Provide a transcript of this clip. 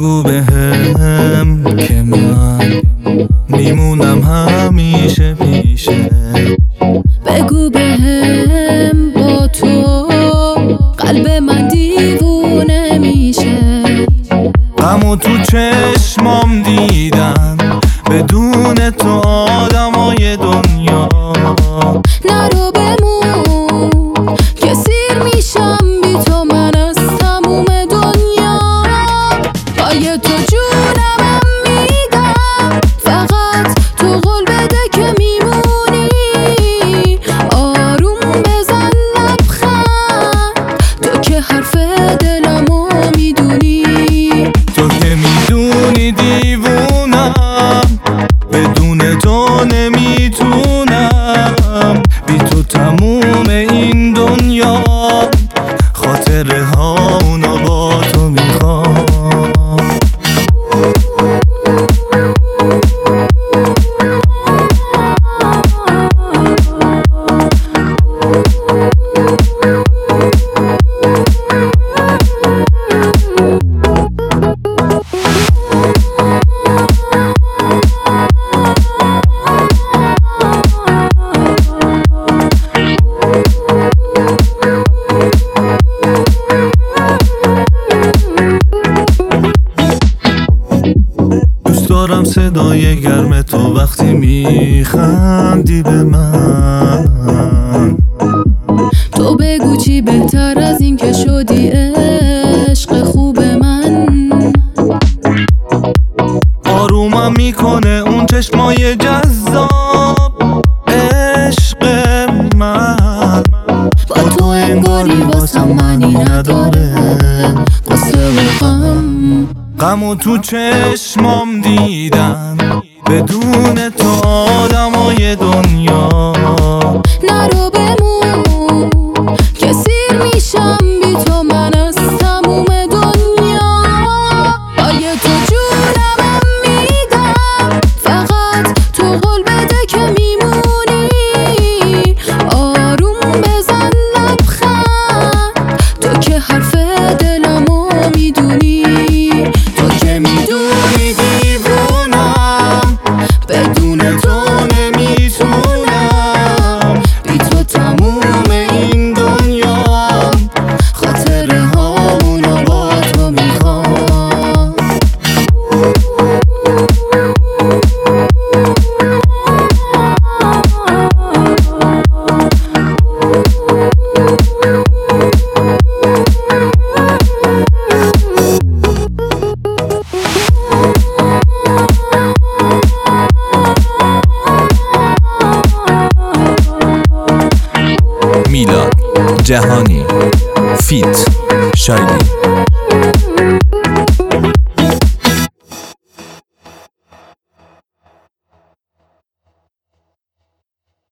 بگو بهم که من میمونم همیشه پیشه. بگو بهم با تو قلب من دیوونه میشه. غمو تو چشمام دیدم بدون تو آدمای دنیا. نرو بمون که سیر میشم بی تو من از تموم دنیا. پای تو جونم میدم فقط تو قول بده که میمونی. آروم بزن لبخند تو که حرف دلمو میدونی. تو که میدونی دیوونم بدون تو نمیتونم. بی تو تموم این دنیا خاطره ها اونا با تو میخوام. دارم صدای گرم تو وقتی میخندی به من. تو بگو چی بهتر از این که شدی عشق خوب من. آرومم میکنه اون چشمای جذاب عشق من. با تو انگاری واسم معنی نداره قصه و غم. غمو تو چشمام دیدم بدون تو آدمای دنیا. نرو بمون که سیر میشم بی تو من از تموم دنیا. پای تو جونم میدم فقط تو قول بده که میمونی. آروم بزن لبخند تو که حرف دلمو میدونی. تو که میدونی دیوونم بدون تو نمیتونم. بی تو تموم این دنیا خاطره هامونو با تو میخوام. میلاد جهانی فیت شایلی